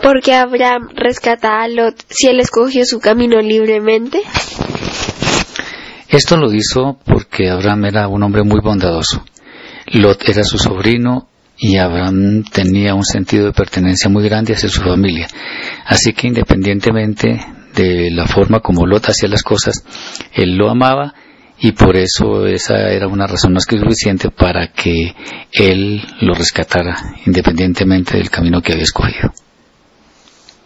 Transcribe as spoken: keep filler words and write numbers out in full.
por qué Abraham rescata a Lot si él escogió su camino libremente? Esto lo hizo porque Abraham era un hombre muy bondadoso. Lot era su sobrino y Abraham tenía un sentido de pertenencia muy grande hacia su familia. Así que independientemente de la forma como Lot hacía las cosas, él lo amaba y por eso esa era una razón más que suficiente para que él lo rescatara independientemente del camino que había escogido.